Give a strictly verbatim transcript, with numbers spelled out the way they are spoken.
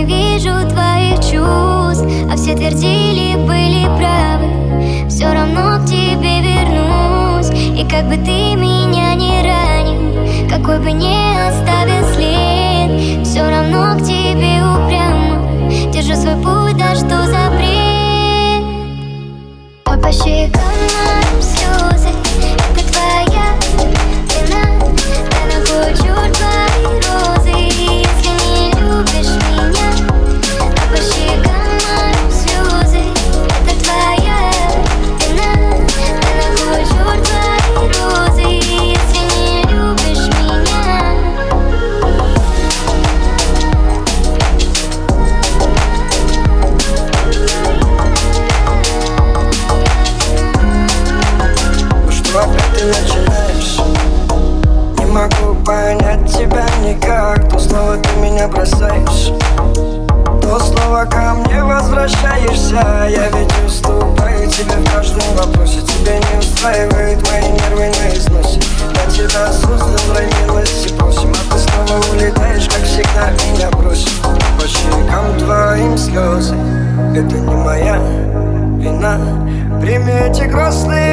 ненавижу твоих чувств, а все твердили, были правы. Все равно к тебе вернусь, и как бы ты меня не ранил, какой бы ни оставил след, все равно к тебе упрямо держу свой путь, да что за бред. Ой, по щекам моим слезы, это твоя вина. Да на кой черт твои розы, если не любишь меня? А по щекам моим слезы, это твоя вина. Да на кой черт твои розы, если не любишь меня? Что опять ты начинаешь? Не могу понять тебя никак. То снова ты меня бросаешь, то снова ко мне возвращаешься. Я ведь уступаю тебе в каждом вопросе. Тебя не устраивает мои нервы на износе. Я тебя создал ради милости просим, а ты снова улетаешь, как всегда меня бросишь. По щекам твоим слезы, это не моя вина. Прими эти грустные